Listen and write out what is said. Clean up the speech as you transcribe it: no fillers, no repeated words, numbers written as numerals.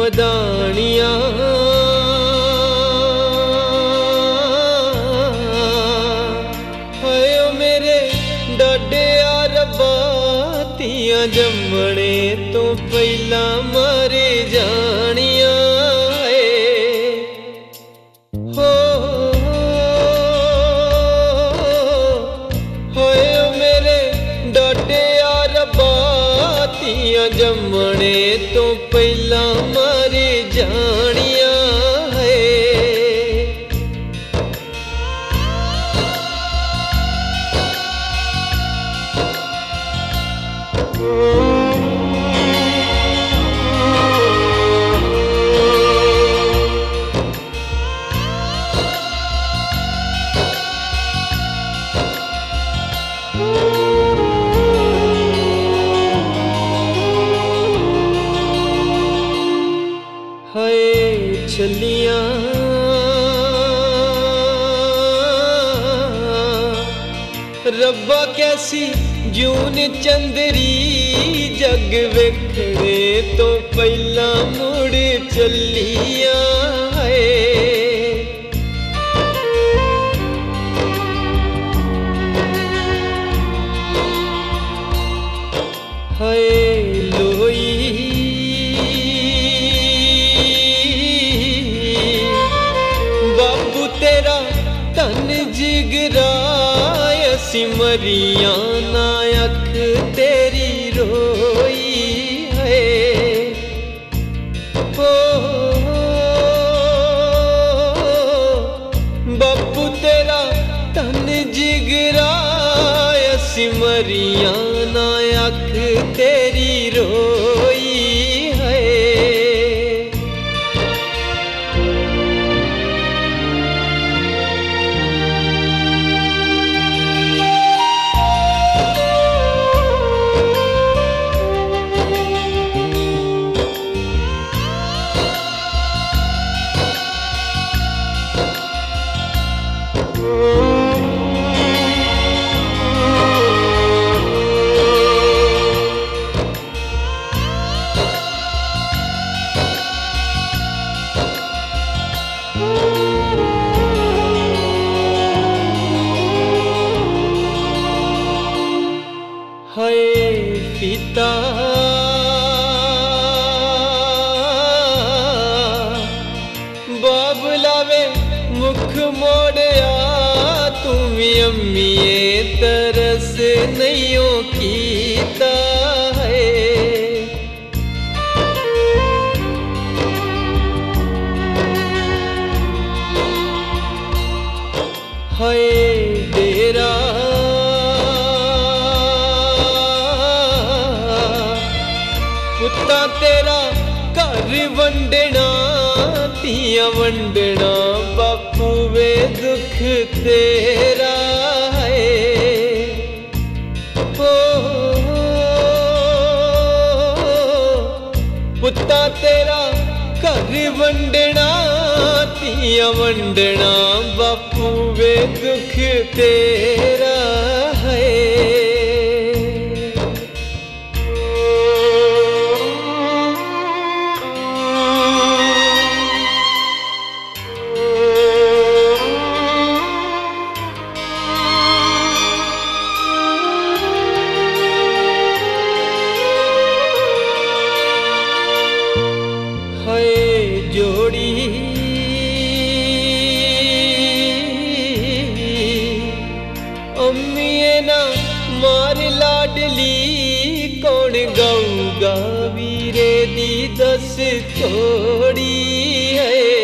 मदानियां हाय मेरे डाडे रब्बा तियां जम्मणे तो पहला मरे जानियां हो मेरे डाडे रब्बा तियां जम्मणे तो पहला मरे जानियां हाय छलियां रब्बा कैसी जून चंदरी जग वेखने तो पहला मुड़ चलियां हाय लोई बाबू तेरा तन जिगराय सिमरियां ना अख तेरी रोई है हो बाबू तेरा तन जिगराय सिमरियां ना अख तेरी रोई है हाय पिता बाबलावे मुख मोड़या तुमी अम्मीए तरस नहीं कीता है हाय डेरा पुत्ता तेरा घर वंडना तियां वंडना बापू वे दुख तेरा है हो पुत्ता तेरा घर वंडना तियां वंडना बापू वे दुख तेरा है हाय जोड़ी अम्मीए ना मार लाडली कौन गाऊगा वीरे दी दस थोड़ी है